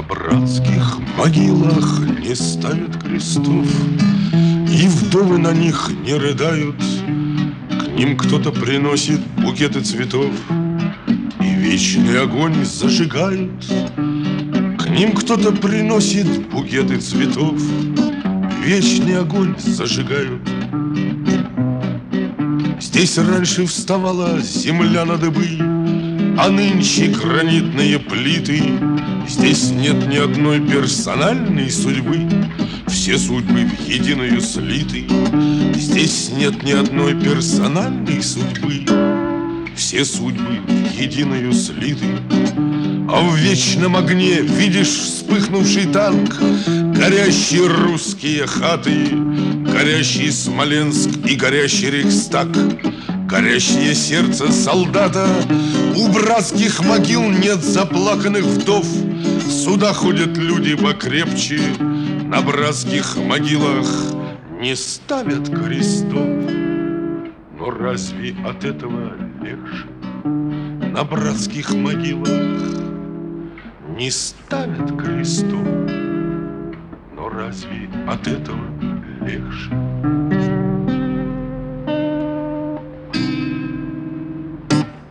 братских могилах не ставят крестов, и вдовы на них не рыдают. К ним кто-то приносит букеты цветов и вечный огонь зажигают. К ним кто-то приносит букеты цветов, вечный огонь зажигают. Здесь раньше вставала земля на дыбы, а нынче гранитные плиты. Здесь нет ни одной персональной судьбы, все судьбы в единую слиты. Здесь нет ни одной персональной судьбы, все судьбы в единую слиты. А в вечном огне видишь вспыхнувший танк, горящие русские хаты, горящий Смоленск и горящий Рейхстаг, горящее сердце солдата. У братских могил нет заплаканных вдов, сюда ходят люди покрепче. На братских могилах не ставят крестов, но разве от этого легче? На братских могилах не ставят крестов, но разве от этого легче?